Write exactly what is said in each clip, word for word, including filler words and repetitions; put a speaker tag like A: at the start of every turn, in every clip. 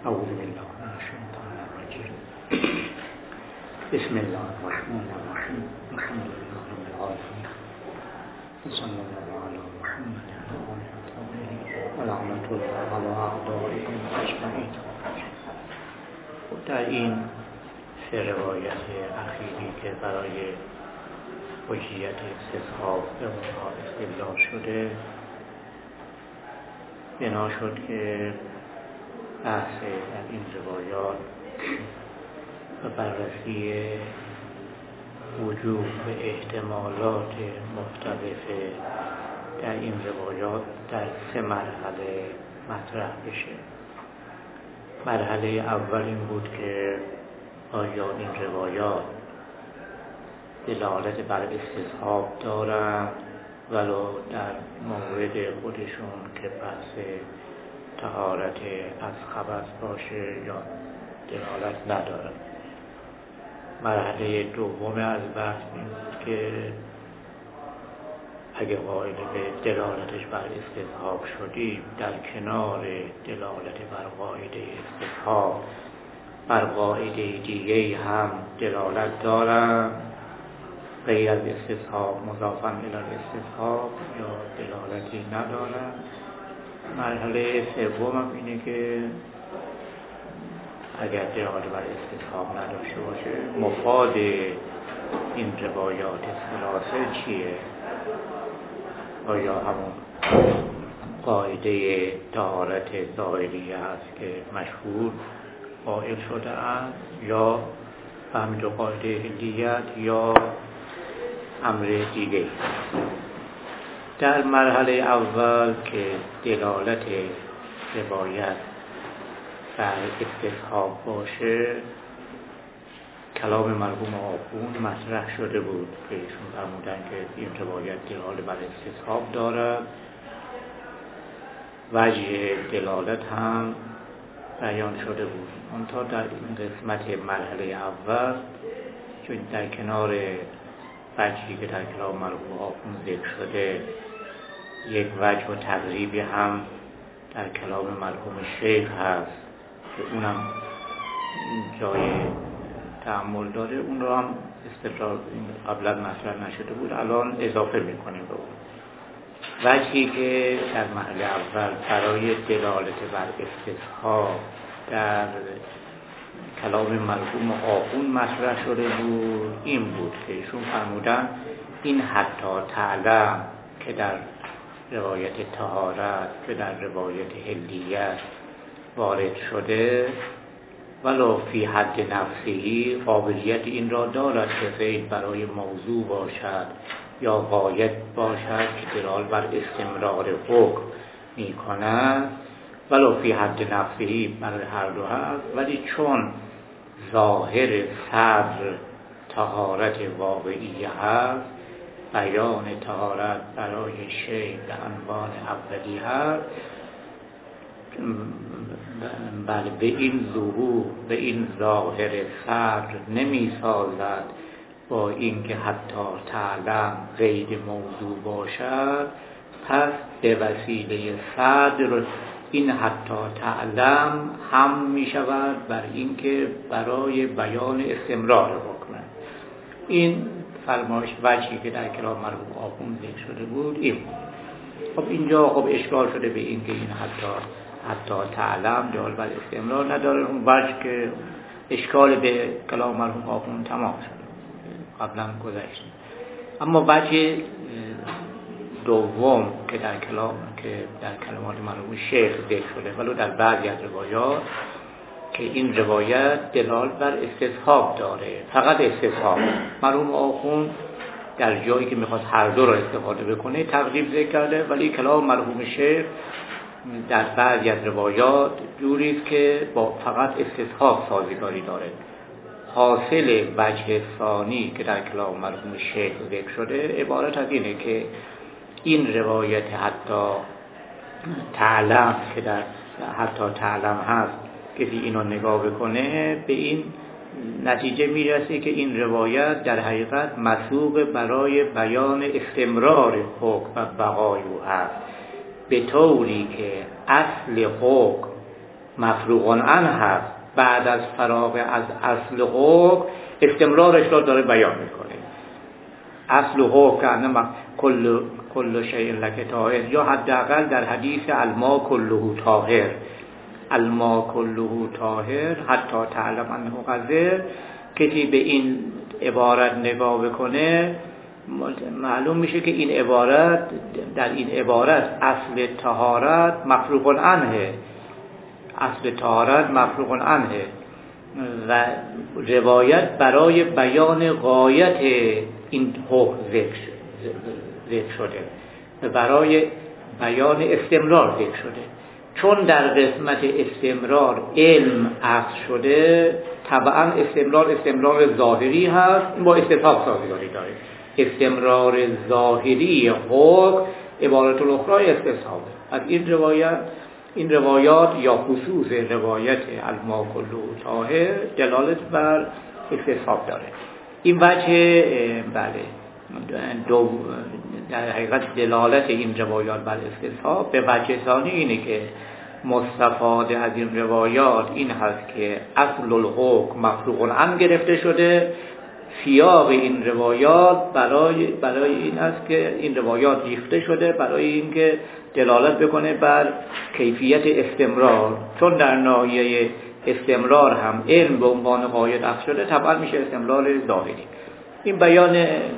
A: اعوذ بالله من الشیطان الرجیم. بسم الله الرحمن الرحیم. الحمد لله رب العالمین. صلی الله علی محمد و آله الطاهرین و لعنة الله علی اعدائهم اجمعین. در این سه روایت اخیری که برای حجیت استصحاب به اونها استدلال شده، بنا شد که بحث در این روایات و بررسی وجوه و احتمالات مختلف در این روایات در سه مرحله مطرح بشه. مرحله اول این بود که آیا این روایات دلالت بر استصحاب دارند ولو در مورد خودشون که بحث طهارت از خبث باشه یا دلالت ندارد. مرحله دوم از بحث این بود که اگه قائل به دلالتش بر استصحاب شدیم، در کنار دلالت بر قاعده استصحاب بر قاعده دیگه هم دلالت دارند غیر از استصحاب، مضافاً الی استصحاب، یا دلالتی ندارند. مرحله سوم هم اینه که اگر دلالت بر استصحاب نداشته باشه، مفاد این روایات ثلاثه چیه؟ آیا همون قاعده طهارت ظاهریه است که مشهور قائل شده است، یا همین دو قاعده حلیت، یا امر دیگه؟ در مرحله اول که دلالت روایت بر استصحاب باشه، کلام مرحوم آخوند مطرح شده بود که ایشون فرمودن که این روایت دلالت بر استصحاب دارد. وجه دلالت هم بیان شده بود. منتها در این قسمت مرحله اول چون در کنار وجهی که در کلام مرحوم آخوند ذکر شده، یک وجه و تقریبی هم در کلام مرحوم شیخ هست که اونم جای تأمل داره، اون رو هم استدلال قبلا مطرح نشده بود، الان اضافه میکنیم به اون. وجهی که در مرحله اول برای دلالت بر استصحاب در کلام مرحوم آخوند مطرح شده بود این بود که ایشون فرمودن این حتی تعلم که در روایت طهارت که در روایت حلیت وارد شده، ولو فی حد نفسی قابلیت این را دارد که فعل برای موضوع باشد یا غایت باشد که دلالت بر استمرار حکم می کند، ولو فی حد نفسی برای هر دو هست، ولی چون ظاهر صدر طهارت واقعی هست، بیان طهارت برای شیء به عنوان اولی هست، بله به این ظهور به این ظاهر صدر نمی سازد با اینکه حتی تعلم قید موضوع باشد، پس به وسیله صدر این حتی تعلم هم می شود بر اینکه برای بیان استمرار حکم. این فرمایش وجهی که در کلام مرحوم آخوند ذکر شده بود این. خب اینجا خب اشکال شده به اینکه این حتی حتی تعلم دلالت بر استمرار نداره. اون وجه که اشکال به کلام مرحوم آخوند تمام شده قبلا گذشت. اما وجه دوم که در کلام که در کلمات مرحوم شیخ ذکر شده، ولو در بعضی از روایات، که این روایت دلالت بر استصحاب داره، فقط استصحاب. مرحوم آخوند در جایی که میخواد هر دو را استفاده بکنه تقریب ذکر کرده، ولی کلام مرحوم شیخ در بعضی از روایات جوریست که با فقط استصحاب سازگاری داره. حاصل وجه ثانی که در کلام مرحوم شیخ ذکر شده عبارت از اینه که این روایت حتی تعلم که در حتی تعلم هست، کسی اینو نگاه بکنه به این نتیجه میرسه که این روایت در حقیقت مسوق برای بیان استمرار حکم و بقای او هست، به طوری که اصل حکم مفروغ عنه هست، بعد از فراغ از اصل حکم استمرارش رو داره بیان میکنه. اصل حکم انما کل کل شیء لک طاهر، یا حداقل در حدیث الماء کله طاهر، الماء کله طاهر حتی تعلم انه قذر. کسی به این عبارت نگاه بکنه معلوم میشه که این عبارت، در این عبارت اصل طهارت مفروغ عنه، اصل طهارت مفروغ عنه و روایت برای بیان غایت این حکم ذکر شده و برای بیان استمرار ذکر شده. چون در قسمت استمرار علم عقد شده، طبعا استمرار استمرار ظاهری هست، این با استطاق سازگاری داره. استمرار ظاهری حکم عبارت الاخرى استصحابه. از این روایت این روایات یا خصوص روایت الماء کله طاهر دلالت بر استصحاب داره. این وجه بله دو در حقیقت دلالت این روایات بر استصحاب. به وجه ثانی اینه که مستفاده از این روایات این هست که اصل الحکم مفروغ عنه گرفته شده. سیاق این روایات برای برای این است که این روایات ریخته شده برای اینکه دلالت بکنه بر کیفیت استمرار. چون در ناحیه استمرار هم علم به عنوان غایت عقد شده، طبعا میشه استمرار ظاهری. این بیان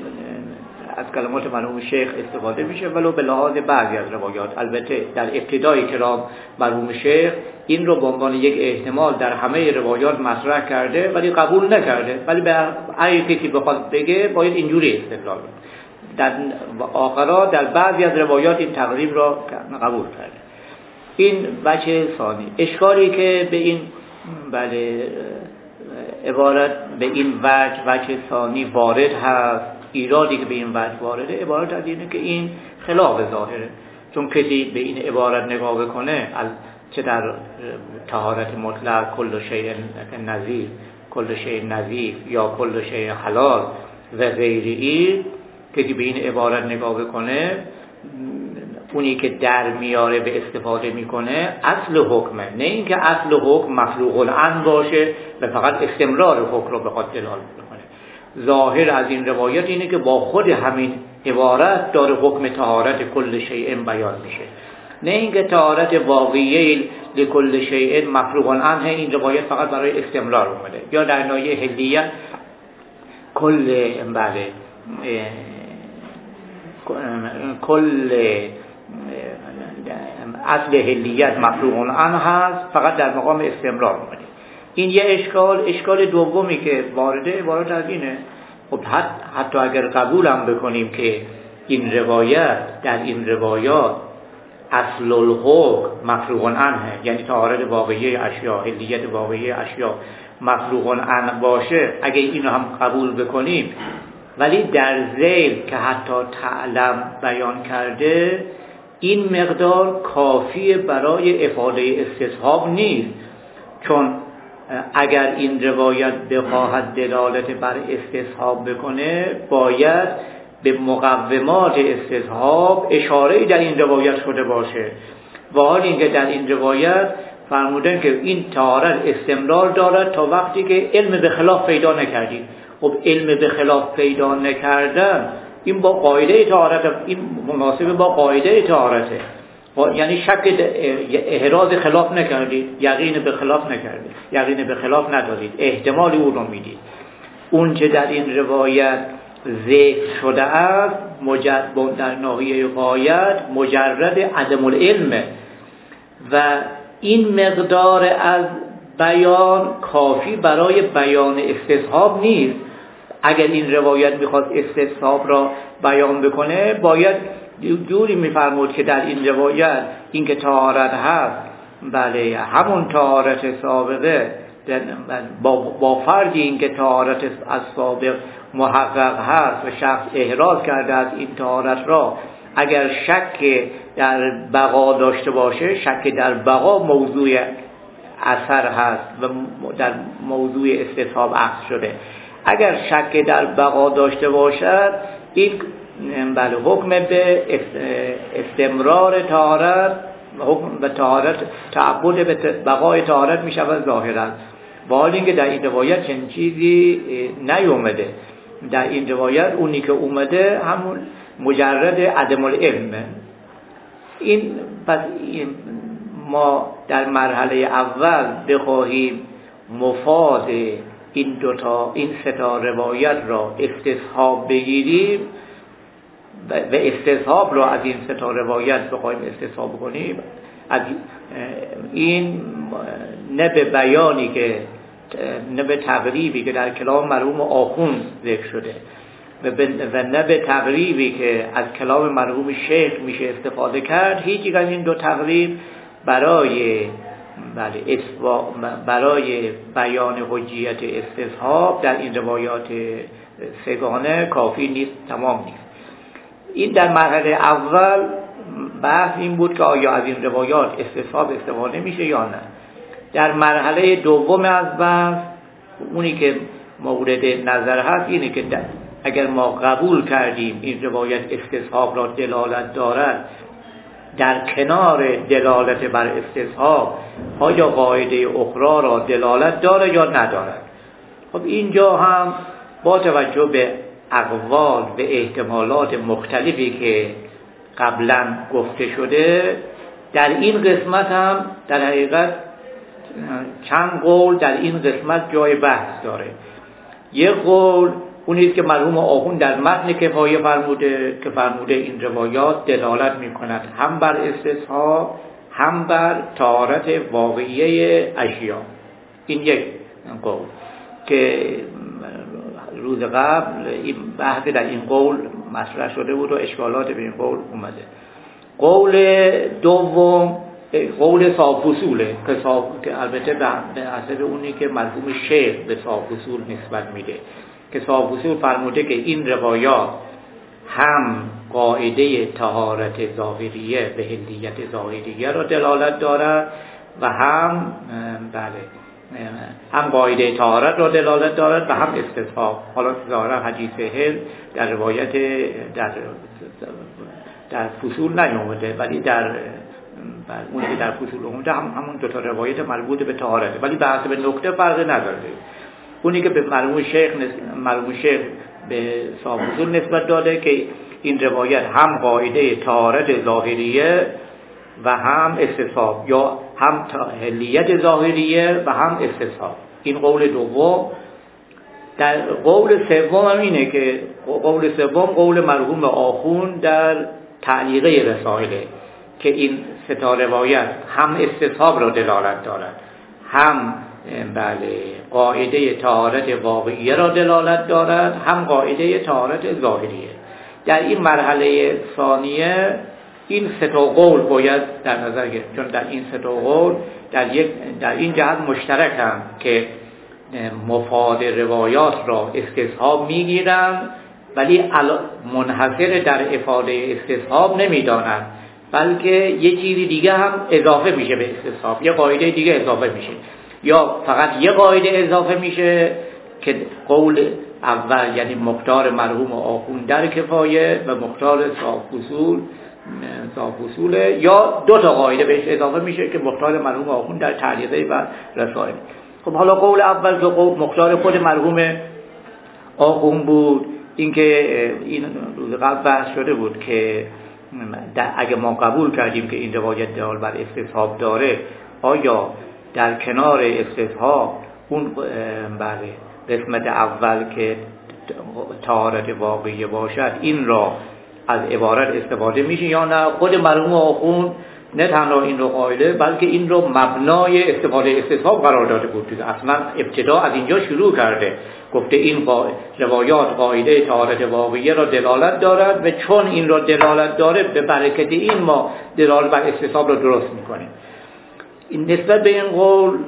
A: از کلمات مرحوم شیخ استفاده میشه، ولو به لحاظ بعضی از روایات. البته در ابتدای کلام مرحوم شیخ این رو به عنوان یک احتمال در همه روایات مطرح کرده ولی قبول نکرده، ولی به اگه کسی بخواد بگه باید اینجوری استدلال کنه. در آخرا در بعضی از روایات این تقریب را قبول کرده. این وجه ثانی. اشکالی که به این بله عبارت به این وجه وجه ثانی وارد هست، ایرادی که به این وجه وارده، عبارت از اینه که این خلاف ظاهره. چون کسی به این عبارت نگاه بکنه، چه در طهارت مطلق کل شیء نظیف، کل شیء نظیف یا کل شیء حلال و غیری، کسی به این عبارت نگاه بکنه، اونی که در میاره به استفاده میکنه اصل حکمه، نه اینکه اصل حکم مفروغ عنه باشه و فقط استمرار حکم رو بخواد دلالت بکنه. ظاهر از این روایت اینه که با خود همین عبارت داره حکم طهارت کل شیء بیان میشه، نه اینکه طهارت واقعیه لکل شیء مفروغ عنه این روایت فقط برای استمرار اومده. یا در ناحیه حلیت کل بله کل اصل حلیت مفروغ عنه هست، فقط در مقام استمرار اومده. این یه اشکال. اشکال دومی که وارده عبارت از اینه، خب حتی اگر قبول هم بکنیم که این روایت در این روایات اصل الحکم مفروغ عنه، یعنی طهارت واقعی اشیا، حلیت واقعی اشیا مفروغ عنه باشه، اگه اینو هم قبول بکنیم، ولی در ذیل که حتی تعلم بیان کرده، این مقدار کافی برای افاده استصحاب نیست. چون اگر این روایت بخواهد دلالت بر استصحاب بکنه، باید به مقومات استصحاب اشاره‌ای در این روایت شده باشه. و حال اینکه در این روایت فرمودن که این طهارت استمرار دارد تا وقتی که علم به خلاف پیدا نکردید. خب علم به خلاف پیدا نکردن این با قاعده طهارت، این مناسب با قاعده طهارته، یعنی شک احراز خلاف نکردید، یقین به خلاف نکردید، یقین به خلاف ندارید، احتمال او رو میدید. اون چه در این روایت ذکر شده است مجرد در ناحیه غایت مجرد عدم العلم و این مقدار از بیان کافی برای بیان استصحاب نیست. اگر این روایت میخواد استصحاب را بیان بکنه، باید جوری میفرمود که در این روایت این که طهارت هست، بله همون طهارت سابقه با, با فردی این که طهارت از سابق محقق هست و شخص احراز کرده از این طهارت را، اگر شک در بقا داشته باشه، شک در بقا موضوع اثر هست و در موضوع استصحاب عقد شده. اگر شک در بقا داشته باشد، این بله حکم به استمرار طهارت حکم به طهارت تعبد به بقای طهارت می شود ظاهرا، با حال اینکه در این روایت چنین چیزی نیومده. در این روایت اونی که اومده همون مجرد عدم العلمه. این پس این ما در مرحله اول بخواهیم مفاد این دوتا این سه تا روایت را استصحاب بگیریم و استصحاب را از این سه تا روایت بخواهیم استصحاب کنیم، از این نه به بیانی که نه به تقریبی که در کلام مرحوم آخوند ذکر شده و نه به تقریبی که از کلام مرحوم شیخ میشه استفاده کرد، هیچ از این دو تقریب برای بله برای بیان حجیت استصحاب در این روایات سگانه کافی نیست، تمام نیست. این در مرحله اول بحث این بود که آیا از این روایات استصحاب استفاده میشه یا نه. در مرحله دوم از بحث اونی که مورد نظر هست اینه که اگر ما قبول کردیم این روایت استصحاب را دلالت دارد، در کنار دلالت بر استصحاب آیا قاعده اخرى را دلالت داره یا ندارد. خب اینجا هم با توجه به اقوال و احتمالات مختلفی که قبلا گفته شده، در این قسمت هم در حقیقت چند قول در این قسمت جای بحث داره. یک قول اونیست که مرحوم آخوند در متن کفایه فرموده که فرموده این روایات دلالت می‌کند هم بر استصحاب هم بر طهارت واقعیه اشیا. این یک قول که روز قبل این بحث در این قول مطرح شده بود و اشکالات به این قول اومده. قول دوم قول صاحب اصوله که, که البته به حسب اونی که مرحوم شیخ به صاحب اصول نسبت میده، که صاحب اصول فرموده که این روایات هم قاعده طهارت ظاهریه به حلیت ظاهریه را دلالت دارد و هم بله هم قاعده طهارت را دلالت دارد و هم استصحاب. حالا ظاهرا حدیث هل در روایت در در فصول نیومده، ولی در اونی که در فصول اومده هم همون دو تا روایت مربوط به طهارت، ولی به حسب نکته فرقی نداره. اونی که به مرحوم شیخ مرحوم شیخ به صاحب اصول نسبت داده که این روایت هم قاعده طهارت ظاهریه و هم استصحاب، یا هم حلیت ظاهریه و هم استصحاب. این قول دوم. در قول سوم هم اینه که قول سوم قول مرحوم آخوند در تعلیقه رسائله که این سه تا روایت هم استصحاب را دلالت دارد، هم بله قاعده طهارت واقعیه را دلالت دارد، هم قاعده طهارت ظاهریه. در این مرحله ثانیه این سه تا قول باید در نظر گرفت، چون در این سه تا قول در یک در این جهت مشترک هم که مفاد روایات را استصحاب میگیرند، ولی منحصر در افاده استصحاب نمیدانند، بلکه یه چیزی دیگه هم اضافه میشه به استصحاب، یه قاعده دیگه اضافه میشه، یا فقط یه قاعده اضافه میشه که قول اول یعنی مختار مرحوم آخوند در کفایه و مختار صاحب اصول صاحب اصوله، یا دو تا قاعده بهش اضافه میشه که مختار مرحوم آخوند در تعلیقه و رسائل. خب حالا قول اول که قول مختار خود مرحوم آخوند بود، اینکه این روز قبل بحث شده بود که اگه ما قبول کردیم که این روایت دلالت بر استصحاب داره، آیا در کنار استصحاب اون بله قسمت اول که طهارت واقعی باشد این را از عبارت استفاده میشه یا نه؟ خود مرحوم آخوند نه تنها این رو قائله، بلکه این رو مبنای استفاده استصحاب قرار داده بود. اصلا ابتدا از اینجا شروع کرده، گفته این روایات قاعده طهارت واقعی را دلالت دارد و چون این را دلالت داره به برکت این ما دلالت بر استصحاب را درست میکنیم. این نسبت به این قول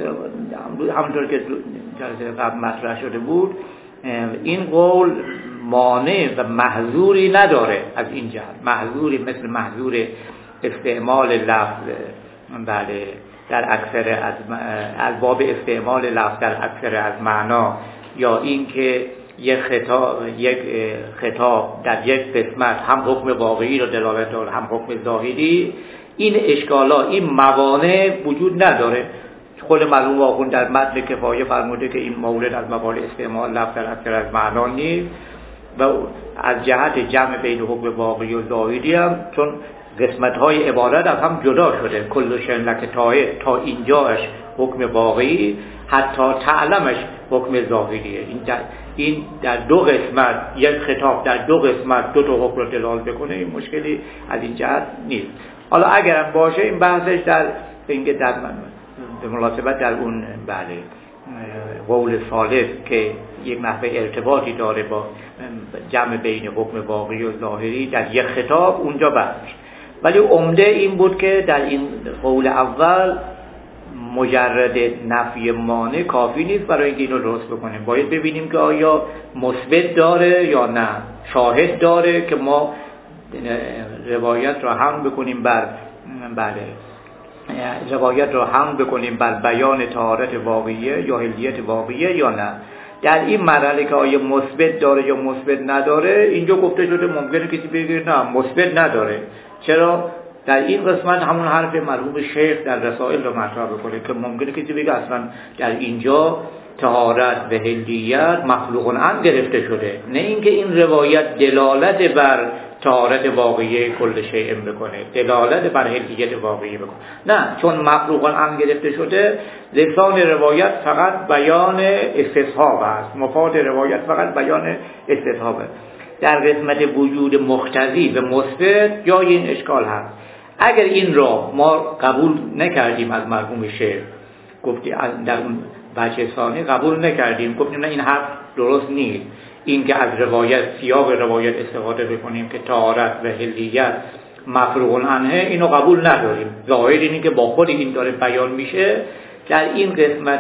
A: همونطور که جلسه قبل مطرح شده بود، این قول مانع و محظوری نداره از این جهت، محظوری مثل محظور استعمال لفظ بله در اکثر از الباب استعمال لفظ در اکثر از معنا، یا این که یک خطاب یک خطاب در یک قسمت هم حکم واقعی را دلالت داره هم حکم ظاهری، این اشکالات، این موانع وجود نداره. خود مرحوم آخوند در متن کفایه فرموده که این مورد از موارد استعمال لفظ در اثر از معنا نیست و از جهت جمع بین حکم واقعی و ظاهری هم چون قسمت‌های عبارت از هم جدا شده، کل شیء لک طایع تا اینجاش حکم واقعی، حتی تعلمش حکم ظاهریه. این در این در دو قسمت، یک خطاب در دو قسمت دو تا حکم رو دلالت بکنه، این مشکلی از این جهت نیست. حالا اگرم باشه این بحثش در اینکه در به مناسبت در اون بله قول ثالث که یک نحوه ارتباطی داره با جمع بین حکم واقعی و ظاهری در یک خطاب اونجا بحثش. ولی عمده این بود که در این قول اول مجرد نفی مانع کافی نیست برای اینکه اینو درست بکنیم. باید ببینیم که آیا مثبت داره یا نه، شاهد داره که ما روایت رو هم بکنیم بر بله روایت رو هم بکنیم بر بیان طهارت واقعیه یا حلیت واقعیه یا نه. در این مرحله که آیا مثبت داره یا مثبت نداره، اینجا گفته شده ممکنه کسی بگه نه مثبت نداره. چرا؟ در این قسمت همون حرف مرحوم شیخ در رسائل رو مطرح بکنه که ممکنه کسی بگه اصلا در اینجا طهارت و حلیت مخلوق عنه گرفته شده، نه اینکه این روایت دلالت بر طهارت واقعی کل شیء بکنه، دلالت بر حلیت واقعی بکنه، نه، چون مخلوق عنه گرفته شده لسان روایت فقط بیان استصحاب است، مفاد روایت فقط بیان استصحابه. در قسمت وجود مقتضی و مثبت جای این اشکال هست. اگر این را ما قبول نکردیم از مرحوم شیخ، گفتی در اون بچه ثانی قبول نکردیم، گفتیم نه این حرف درست نیست، این که از روایت سیاق روایت استفاده بکنیم که طهارت و حلیت مفروغ عنه، اینو قبول نداریم. ظاهر اینه که با خود این داره بیان میشه. در این قسمت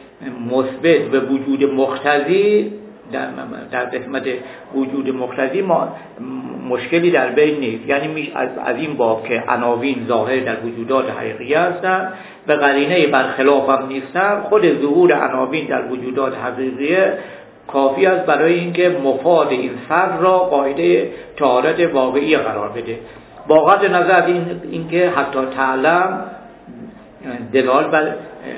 A: مثبت و وجود مقتضی، در در قسمت وجود مقتضی ما مشکلی در بین نیست. یعنی از, از این باب که عناوین ظاهر در وجودات حقیقی هستند و قرینه برخلاف هم نیستن، خود ظهور عناوین در وجودات حقیقیه کافی است برای اینکه مفاد این سر را قاعده طهارت واقعی قرار بده. با قطع نظر از این اینکه حتی تعلم دلال بر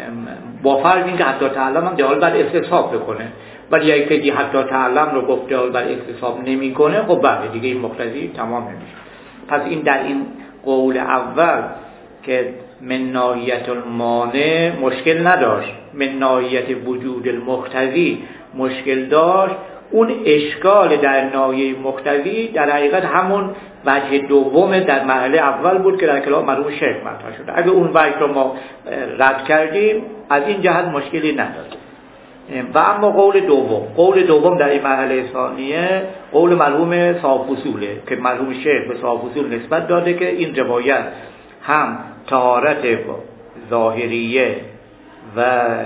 A: با فرض اینکه حتی تعلم هم دلال بر استصحاب بکنه، ولی اگه که حتی تعلم رو گفت دلال بر استصحاب نمیکنه، خب بله دیگه این مقتضی تمام نمیشه. پس این در این قول اول که من ناحیت المانع مشکل نداشت، من ناحیت وجود المقتضی مشکل داشت. اون اشکال در ناحیه مقتضی در حقیقت همون وجه دوم در مرحله اول بود که در کلام مرحوم شیخ مطرح شده. اگه اون وجه رو ما رد کردیم از این جهت مشکلی نداشت. و اما قول دوم قول دوم در این مرحله ثانیه قول مرحوم صاحب اصوله که مرحوم شیخ به صاحب اصول نسبت داده که این روایت هم طهارت ظاهریه و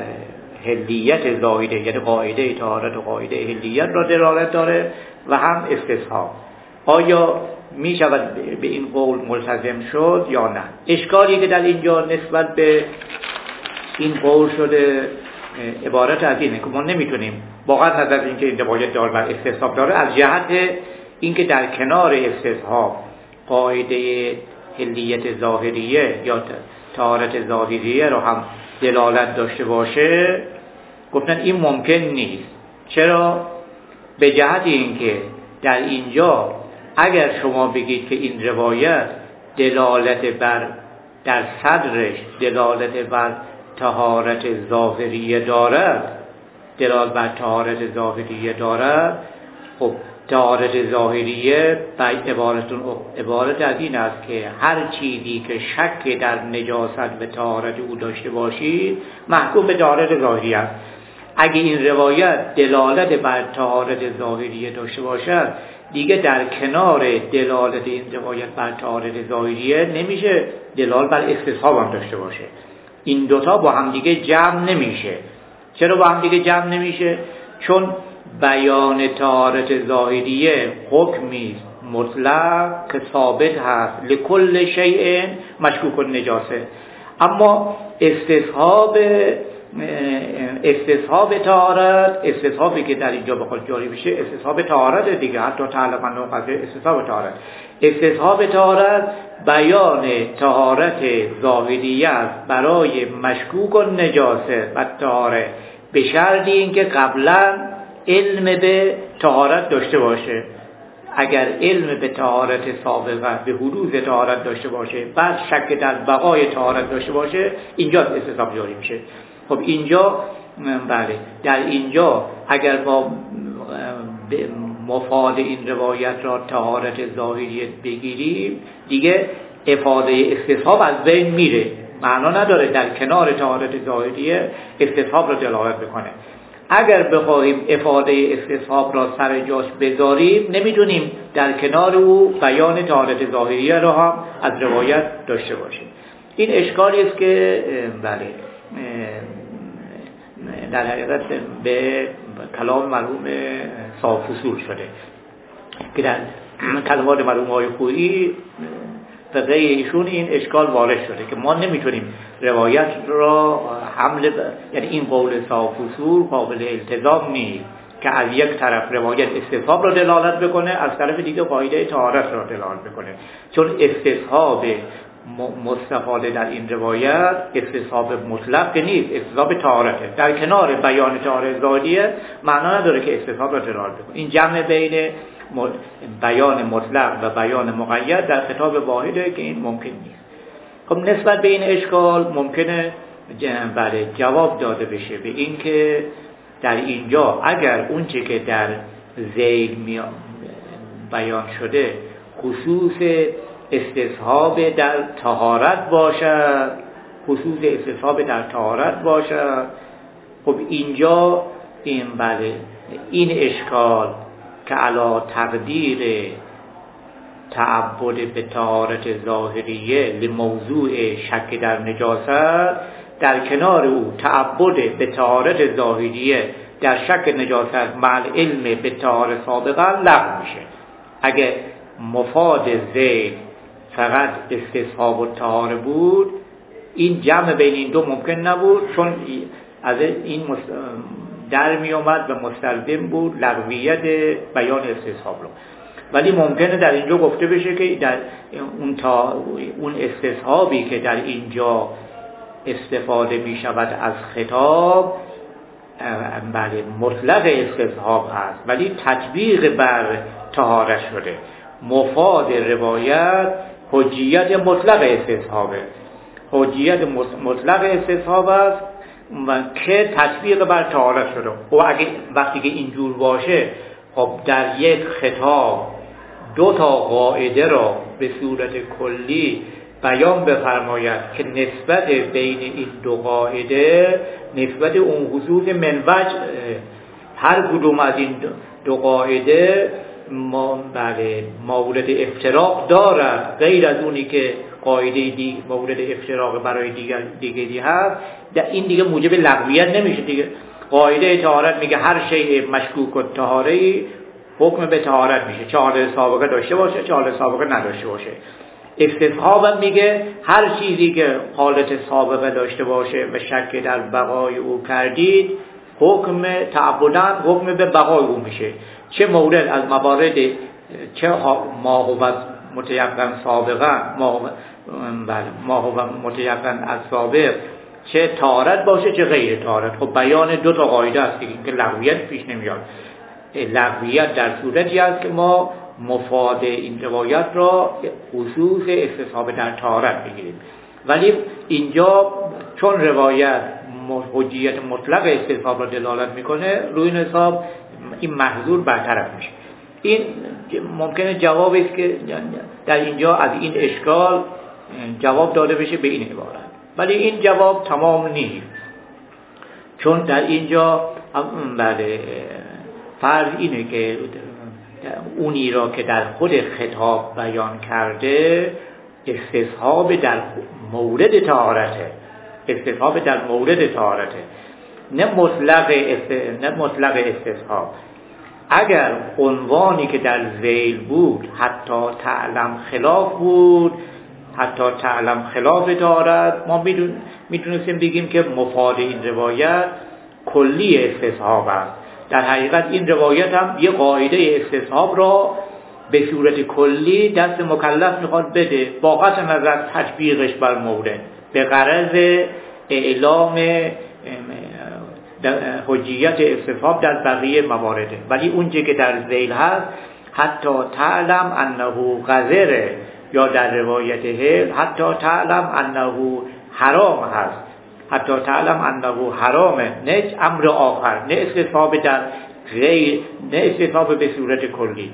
A: حلیت ظاهریه، یعنی قاعده طهارت و قاعده حلیت را دلالت داره و هم استصحاب. آیا می شود به این قول ملتزم شد یا نه؟ اشکالی که در اینجا نسبت به این قول شده عبارت از اینه که ما نمیتونیم واقعا نظر اینکه این روایت دار بر استصحاب داره، از جهت اینکه در کنار استصحاب قاعده حلیت ظاهریه یا طهارت ظاهریه رو هم دلالت داشته باشه، گفتن این ممکن نیست. چرا؟ به جهت اینکه در اینجا اگر شما بگید که این روایت دلالت بر در صدرش دلالت بر طهارت ظاهریه دارد، دلالت بر طهارت ظاهریه دارد، خب طهارت ظاهریه به عبارتون عبارت از این است که هر چیزی که شک در نجاست و طهارت او داشته باشید محکوم به طهارت ظاهریه است. اگه این روایت دلالت بر طهارت ظاهریه داشته باشد، دیگه در کنار دلالت این روایت بر طهارت ظاهریه نمیشه دلالت بر استصحاب هم داشته باشه. این دوتا با هم دیگه جمع نمیشه. چرا با هم دیگه جمع نمیشه؟ چون بیان طهارت ظاهریه حکمی مطلق که ثابت هست لکل شیء مشکوک النجاسه، اما استصحاب استصحاب طهارت، استصحابی که در اینجا بخواد جاری بشه استصحاب طهارت دیگه، حتی تعلق انه قضیه استصحاب طهارت، استصحاب طهارت بیان طهارت ظاهریه است برای مشکوک و نجاسه و طهاره، به شرط اینکه قبلا علم به طهارت داشته باشه. اگر علم به طهارت سابقه، به حدوث طهارت داشته باشه، بعد شک در بقای طهارت داشته باشه، اینجا استصحاب جاری میشه. خب اینجا بله، در اینجا اگر با مفاد این روایت را طهارت ظاهریه بگیریم، دیگه افاده استصحاب از بین میره، معنا نداره در کنار طهارت ظاهریه استصحاب را دلالت بکنه. اگر بخواهیم افاده استصحاب را سر جاش بذاریم، نمیتونیم در کنار او بیان طهارت ظاهریه را هم از روایت داشته باشیم. این اشکالی است که بله در حقیقت به کلام مرحوم صاحب فصول شده که در کلمات مرحوم های خویی فقه ایشون این اشکال وارد شده که ما نمیتونیم روایت را حمل ب... یعنی این قول صاحب فصول قابل التزام نیست که از یک طرف روایت استصحاب را دلالت بکنه، از طرف دیگه قاعده طهارت را دلالت بکنه، چون استصحاب مستفاده در این روایت استصحاب مطلق نیست، استصحاب طهارته. در کنار بیان طهارت ظاهریه معنا نداره که استصحاب را دلالت بکنه. این جمع بین بیان مطلق و بیان مقید در خطاب واحده که این ممکن نیست. خب نسبت به این اشکال ممکنه بله جواب داده بشه به این که در اینجا اگر اون چه که در ذیل بیان شده خصوص استصحاب در طهارت باشد، خصوص استصحاب در طهارت باشد، خب اینجا این بله این اشکال که علا تقدیر تعبد به طهارت ظاهریه لموضوع شک در نجاست، در کنار او تعبد به طهارت ظاهریه در شک نجاست مع علم به طهارت سابقا لغو میشه. اگه مفاد ذیل فقط استصحاب و طهاره بود، این جمع بین این دو ممکن نبود، چون از این در می اومد و مستلزم بود لغویت بیان استصحاب رو. ولی ممکنه در اینجا گفته بشه که در اون تا اون استصحابی که در اینجا استفاده می شود از خطاب بله مطلق استصحاب هست، ولی تطبیق بر طهارت شده. مفاد روایت حجیت مطلق استصحابه، حجیت مطلق استصحاب است و که تطبیق بر طهارت شده. و اگه وقتی که اینجور باشه، خب در یک خطاب دو تا قاعده را به صورت کلی بیان بفرماید که نسبت بین این دو قاعده، نسبت اون خصوص منوج هر کدوم از این دو قاعده ما بله مورد افتراق دارد، غیر از اونی که قاعده دیگه مورد افتراق برای دیگر دیگری هست، در این دیگه موجب لغویت نمیشه دیگه. قاعده طهارت میگه هر شیء مشکوک و طهاری حکم به طهارت میشه، چه حالت سابقه داشته باشه چه حالت سابقه نداشته باشه. استصحاب میگه هر چیزی که حالت سابقه داشته باشه و شک در بقای او کردید، حکم تعبداً حکم به بقای او میشه، چه مورد از موارد چه ما هو متیقن سابقا ما بله ما هو متیقن از سابق، چه طهارت باشه چه غیر طهارت. خب بیان دو تا قاعده است که لغویت پیش نمیاد. لغویت در صورتی است که ما مفاد این روایت را خصوص استصحاب در طهارت بگیریم، ولی اینجا چون روایت حجیت مطلق استصحاب را دلالت میکنه، روی این حساب این محظور برطرف میشه. این ممکنه جوابی است که در اینجا از این اشکال جواب داده بشه به این عبارت، ولی این جواب تمام نیست، چون در اینجا بله فرض اینه که اونی را که در خود خطاب بیان کرده استصحاب در مورد طهارته، استصحاب در مورد طهارته، نه مطلق است... نه مطلق استصحاب. اگر عنوانی که در ذیل بود حتی تعلم خلاف بود، حتی تعلم خلاف طهارت، ما میتونستیم بگیم که مفاد این روایت کلی استصحاب است. در حقیقت این روایت هم یه قاعده استصحاب را به صورت کلی دست مکلف میخواد بده با قطع نظر تطبیقش بر مورد به غرض اعلام حجیت استصحاب در بقیه موارده. ولی اونچه که در ذیل هست حتی تعلم انه قذره، یا در روایت هل حتی تعلم انه حرام هست، حتی تعلم انه حرامه، نه امر آخر، نه استصحاب در غیر، نه استصحاب به صورت کلی.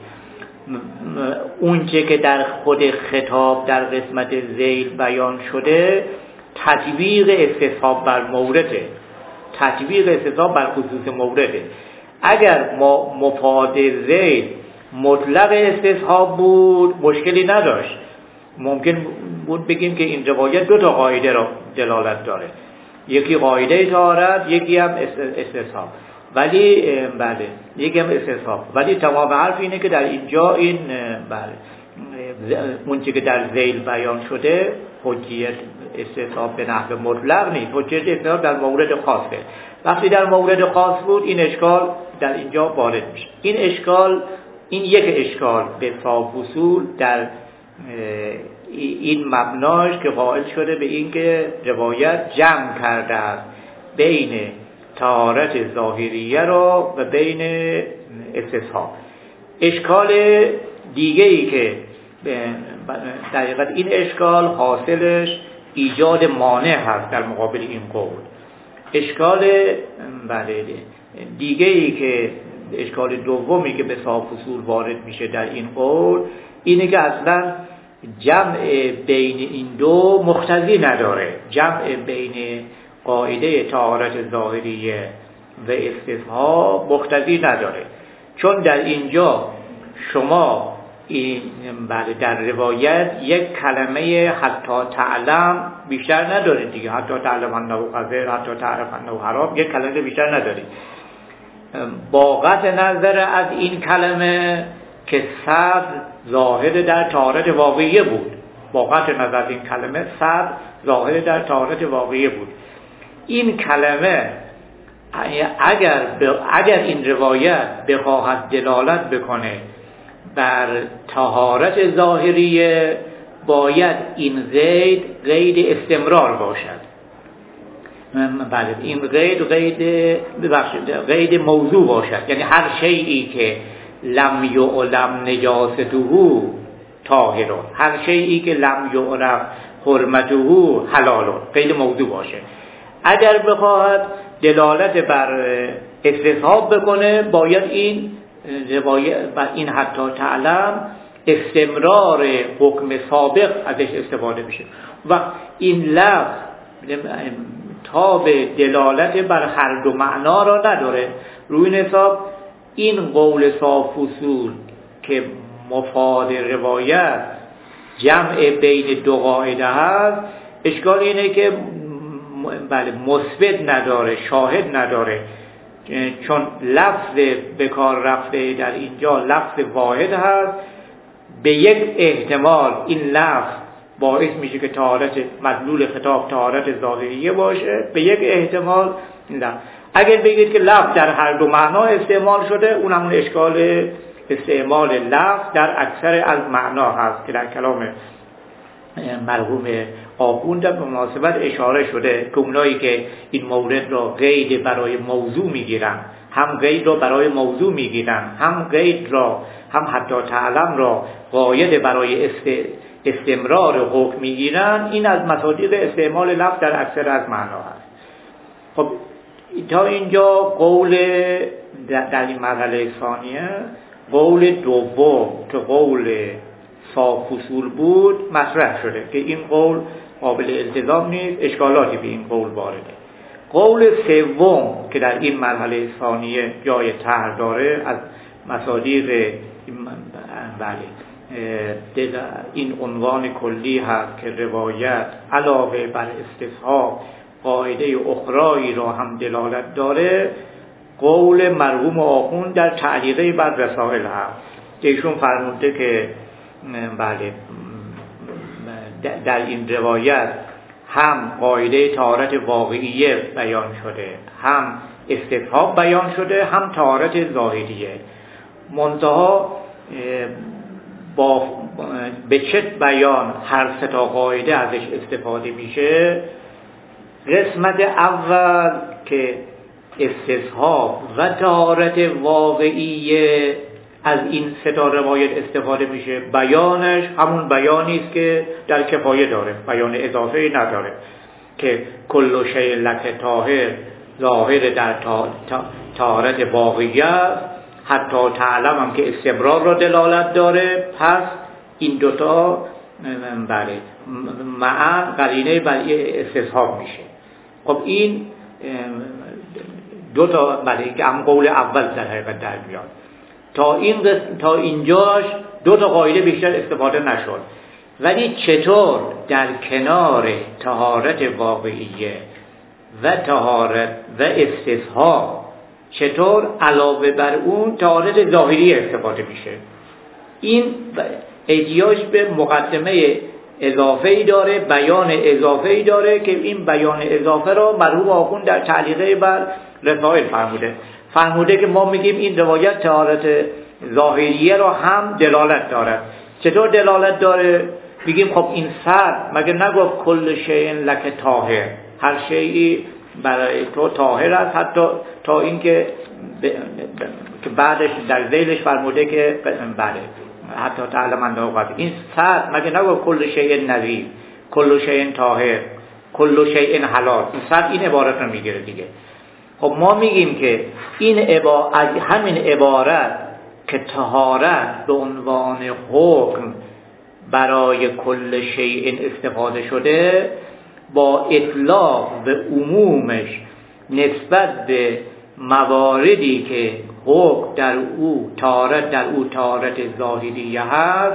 A: اونچه که در خود خطاب در قسمت ذیل بیان شده تطبیق استصحاب بر مورده، تطبیق استصحاب بر خصوص مورده. اگر ما مفاد ذیل مطلق استصحاب بود مشکلی نداشت، ممکن بود بگیم که این روایت دو تا قاعده را دلالت داره، یکی قاعده طهارت، یکی هم استصحاب، ولی بله یکی هم استصحاب، ولی تمام حرف اینه که در اینجا این بله اون چیزی که در ذیل بیان شده حجیت استصحاب به نحو مطلق نیست، حجیت استصحاب در مورد خاصه. وقتی در مورد خاص بود این اشکال در اینجا وارد میشه. این اشکال، این یک اشکال به صاحب اصول در این مبناش که قائل شده به این که روایت جمع کرده است بین طهارت ظاهریه را و بین استصحاب. اشکال دیگه ای که در حقیقت این اشکال حاصلش ایجاد مانع هست در مقابل این قول. اشکال بله دیگه ای که اشکال دومی که به صاحب اصول وارد میشه در این قول اینه که اصلا جمع بین این دو مقتضی نداره، جمع بین قاعده طهارت ظاهریه و استصحاب مقتضی نداره، چون در اینجا شما این بله در روایت یک کلمه حتی تعلم بیشتر ندارید دیگه، حتی تعلم انه قذر، حتی تعرف انه حرام، یک کلمه بیشتر ندارید. با قطع نظر از این کلمه که صدر ظاهر در طهارت واقعیه بود، با قطع نظر از این کلمه صدر ظاهر در طهارت واقعیه بود. این کلمه اگر اگر این روایت بخواهد دلالت بکنه بر طهارت ظاهریه باید این قید قید استمرار باشد. بله این قید قید ببخشید قید موضوع باشد، یعنی هر شیئی که لم یعلم نجاسته طاهر، هر شیئی که لم یعرف حرمته حلال، قید موضوع باشه. اگر بخواهد دلالت بر استصحاب بکنه باید این روایت و این حتی تعلم استمرار حکم سابق ازش استفاده بشه و این لفظ تاب دلالت بر هر دو معنا را نداره. روی این حساب این قول صاحب اصول که مفاد روایت جمع بین دو قاعده هست، اشکال اینه که بله مثبت نداره، شاهد نداره، چون لفظ به کار رفته در اینجا لفظ واحد هست. به یک احتمال این لفظ باعث میشه که طهارت مدلول خطاب طهارت ظاهریه باشه، به یک احتمال نه. اگر بگید که لفظ در هر دو معنا استعمال شده، اون همون اشکال استعمال لفظ در اکثر از معنا هست که در کلام مرحوم آخوند به مناسبت اشاره شده که اونایی که این مورد را قید برای موضوع میگیرن، هم قید را برای موضوع میگیرن، هم قید را هم حتی تعلم را قاید برای است استمرار حکم میگیرن، این از مصادیق استعمال لفظ در اکثر از معنا هست. خب تا اینجا قول در این مرحله ثانیه قول دوم که قول صاحب اصول بود مطرح شده که این قول قابل التزام نیست، اشکالاتی به این قول وارده. قول سوم که در این مرحله ثانیه جای طرح داره از مصادیق بله این عنوان کلی هست که روایت علاوه بر استصحاب قاعده اخرایی را هم دلالت داره. قول مرحوم آخوند در تعلیقه بر رسائل هست که ایشون فرموده که بله در این روایت هم قاعده طهارت واقعیه بیان شده، هم استصحاب بیان شده، هم طهارت ظاهریه. منتها با به چه بیان هر سه تا قاعده ازش استفاده میشه. قسمت اول که استصحاب و طهارت واقعیه از این سه تا روایت استفاده میشه، بیانش همون بیانی است که در کفایه داره، بیان اضافه نداره، که کل شیء لک طاهر ظاهر در طهارت واقعیت، حتی تعلم هم که استمرار را دلالت داره. پس این دوتا بله مع قرینه برای استصحاب میشه. خب این دو تا بله که هم قول اول در حقیقت در میاد. تا این تا اینجاش دو تا قاعده بیشتر استفاده نشد، ولی چطور در کنار طهارت واقعیه و طهارت و استصحاب چطور علاوه بر اون طهارت ظاهری استفاده میشه. این احتیاج به مقدمه اضافه‌ای داره، بیان اضافه‌ای داره که این بیان اضافه را مرحوم آخوند در تعلیقه بر رسائل فرموده. فرموده که ما میگیم این روایت طهارت ظاهریه را هم دلالت دارد. چطور دلالت داره؟ میگیم خب این سر مگه نگفت کل شیء لک طاهر، هر شیئی برای تو طاهر است، حتی تا اینکه که بعدش در ذیلش فرموده که بله حتی تعلم انه قد، این سر مگه نگفت کل شیء نظیف، کل شیء طاهر، کل شیء حلال. این سر این عبارت رو میگیره دیگه. خب ما میگیم که این عبارت، همین عبارت که طهارت به عنوان حکم برای کل شیء استفاده شده، با اطلاق به عمومش نسبت به مواردی که حکم در او طهارت در او طهارت ظاهریه هست،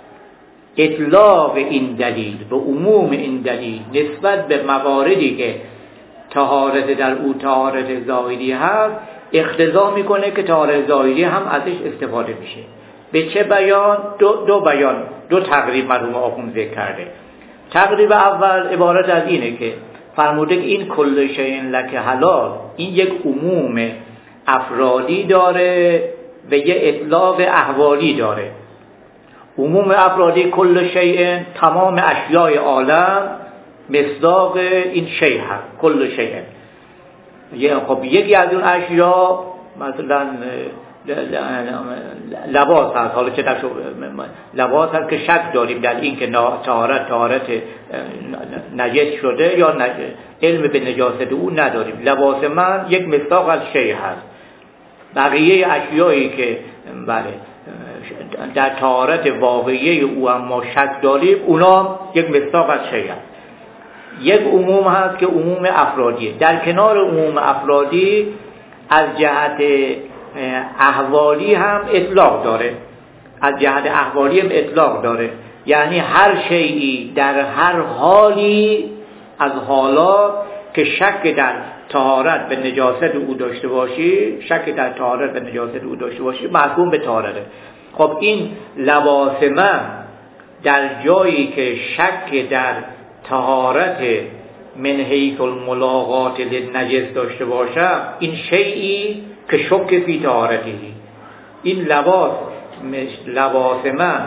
A: اطلاق این دلیل به عموم این دلیل نسبت به مواردی که طهارت در او طهارت ظاهری هست اقتضا میکنه که طهارت ظاهری هم ازش استفاده میشه. به چه بیان؟ دو, دو بیان، دو تقریب مرحوم آخوند ذکر کرده. تقریب اول عبارت از اینه که فرموده که این کل شیء لک حلال، این یک عموم افرادی داره و یه اطلاق احوالی داره. عموم افرادی کل شیء، تمام اشیاء عالم مصداق این شیء هست، کل شیء. خب یکی از اون اشیاء مثلا لباس هست، حالا چه در لباس هست که شک داریم در این که طهارت طهارت نجس شده یا نجس، علم به نجاست او نداریم. لباس من یک مصداق از شیء هست. بقیه اشیایی که بله در طهارت واقعی او هم ما شک داریم، اونا یک مصداق از شیء هست. یک عموم هست که عموم افرادیه. در کنار عموم افرادی از جهت احوالی هم اطلاق داره، از جهت احوالی هم اطلاق داره، یعنی هر شیئی در هر حالی از حالات که شک در طهارت به نجاست او داشته باشی، شک در طهارت به نجاست او داشته باشی محکوم به طهارته. خب این لباس من در جایی که شک در طهارت من حیث الملاقات للنجس داشته باشم، این شیئی که شک فی طهارتی، این لباس لباس من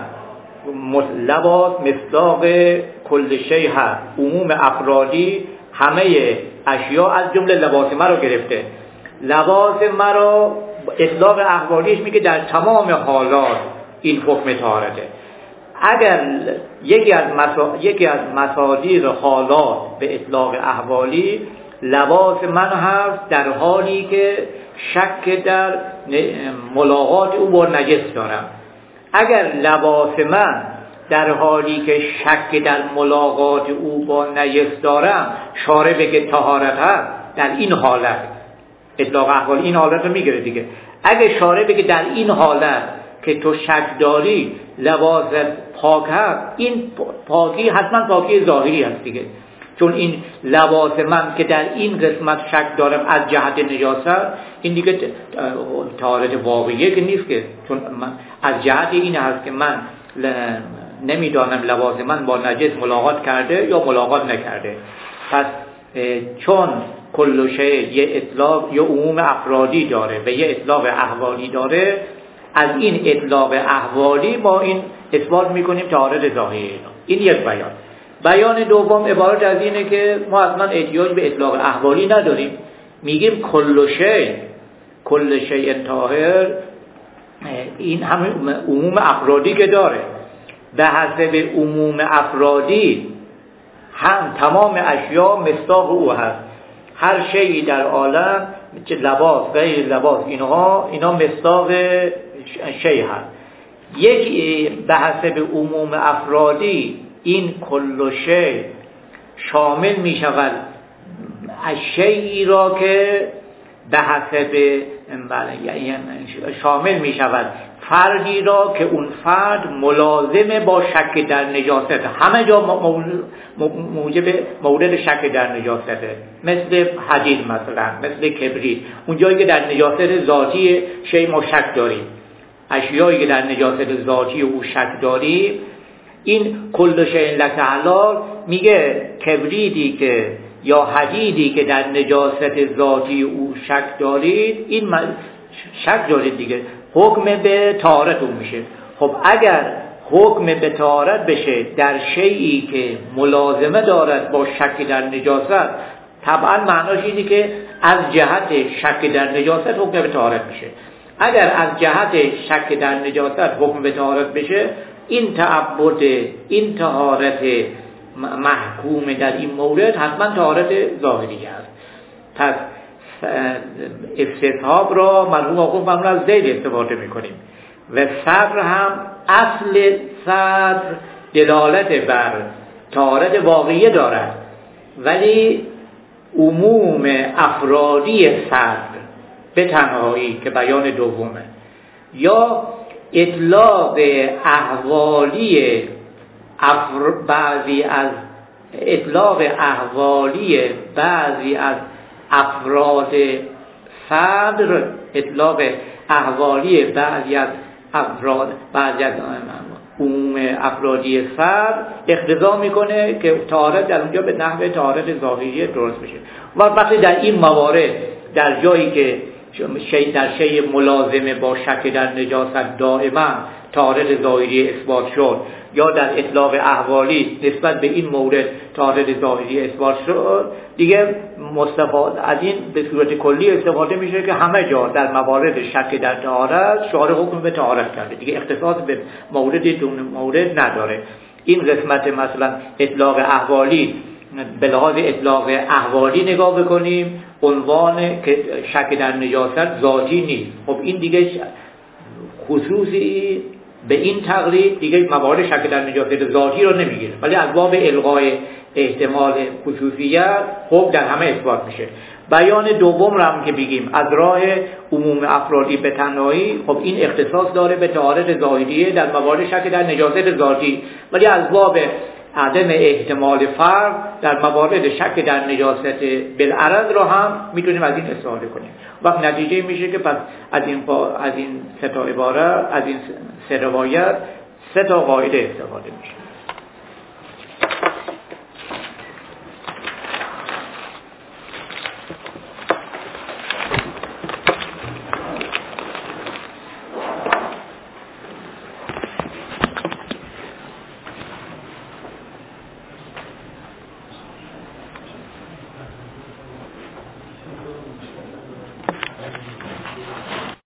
A: لباس مصداق کل شیء هست. عموم افرادی همه اشیاء از جمله لباس من رو گرفته. لباس من رو اطلاق احوالیش میگه در تمام حالات این حکم طهارته. اگر یکی از مسا... یکی از مصادیق حالات به اطلاق احوالی لباس من هست در حالی که شک در ملاقات او با نجس دارم. اگر لباس من در حالی که شک در ملاقات او با نجس دارم شارع بگه طهارت هست، در این حالت اطلاق احوال این حالت رو میگیره دیگه. اگه شارع بگه در این حالت که تو شک داری لباس پاک هست، این پاکی حتما پاکی ظاهری هست دیگه، چون این لباس من که در این قسمت شک دارم از جهت نجاست، این دیگه طهارت واقعیه که نیست که، چون من از جهت این هست که من نمیدانم لباس من با نجس ملاقات کرده یا ملاقات نکرده. پس چون کل شیء یه اطلاق یه عموم افرادی داره و یه اطلاق احوالی داره، از این اطلاق احوالی ما این اثبات میکنیم طهارت ظاهری. این یک بیان. بیان دوم عبارت از اینه که ما اصلا احتیاج به اطلاق احوالی نداریم، میگیم کل شیء کل شیء طاهر، این همه عموم افرادی که داره، به حسب عموم افرادی هم تمام اشیا مصداق او هست. هر شیئی در عالم، چه لباس غیر لباس، اینها اینا مصداق شیء هست. یک به حسب عموم افرادی این کل شیء شامل می شود از شیئی را که به حسب شامل می شود فردی را که اون فرد ملازم با شک در نجاست، همه جا موجب مورد شک در نجاسته، مثل حدید مثلا، مثل کبریت، اون جایی که در نجاست ذاتی شیء ما شک داریم، اشیایی که در نجاست ذاتی او شک داریم، این کل شیء لک حلال، میگه کبریتی که یا حدیدی که در نجاست ذاتی او شک دارید، این شک دارید دیگه، حکم به طهارت اون میشه. خب اگر حکم به طهارت بشه در شیئی که ملازمه دارد با شک در نجاست، طبعا معناش اینه که از جهت شک در نجاست حکم به طهارت میشه. اگر از جهت شک در نجاست حکم به طهارت بشه، این تعبد، این طهارت محکوم در این مورد حتما طهارت ظاهری است. پس استصحاب را مرحوم آقا فرمودن از زید استفاده میکنیم و صدر هم اصل صدر دلالت بر طهارت واقعی دارد، ولی عموم افرادی صدر به تنهایی که بیان دومه، یا اطلاق احوالی افر... بعضی از اطلاق احوالی بعضی از افراد صدر، اطلاق احوالی بعضی از افراد بعضی از عموم افرادی صدر اقتضا میکنه که طهارت در اونجا به نحو طهارت ظاهری درست بشه. و وقتی در این موارد در جایی که شیء در شیء ملازمه با شک در نجاست دائما طهارت ظاهری اثبات شد، یا در اطلاق احوالی نسبت به این مورد طهارت ظاهری اثبات شد، دیگه مستفاد از این به صورت کلی استفاده میشه که همه جا در موارد شک در طهارت شارع حکم به طهارت کرده، دیگه اختصاص به مورد دون مورد نداره. این قسمت مثلا اطلاق احوالی به لحاظ اطلاق احوالی نگاه بکنیم، عنوان که شک در نجاست ذاتی نیست. خب این دیگه خصوصی به این تقریب دیگه موارد شک در نجاست ذاتی رو نمیگیره، ولی از باب الغای احتمال خصوصیت خب در همه اثبات میشه. بیان دوم رو هم که بگیم از راه عموم افرادی به تنهایی، خب این اختصاص داره به طهارت ظاهریه در موارد شک در نجاست ذاتی، ولی از باب عدم احتمال فرق در موارد شک در نجاست بالعرض رو هم میتونیم از این استفاده کنیم. وقت نتیجه میشه که پس از این از این سه تا عبارت، از این سه روایت سه تا قاعده استفاده میشه.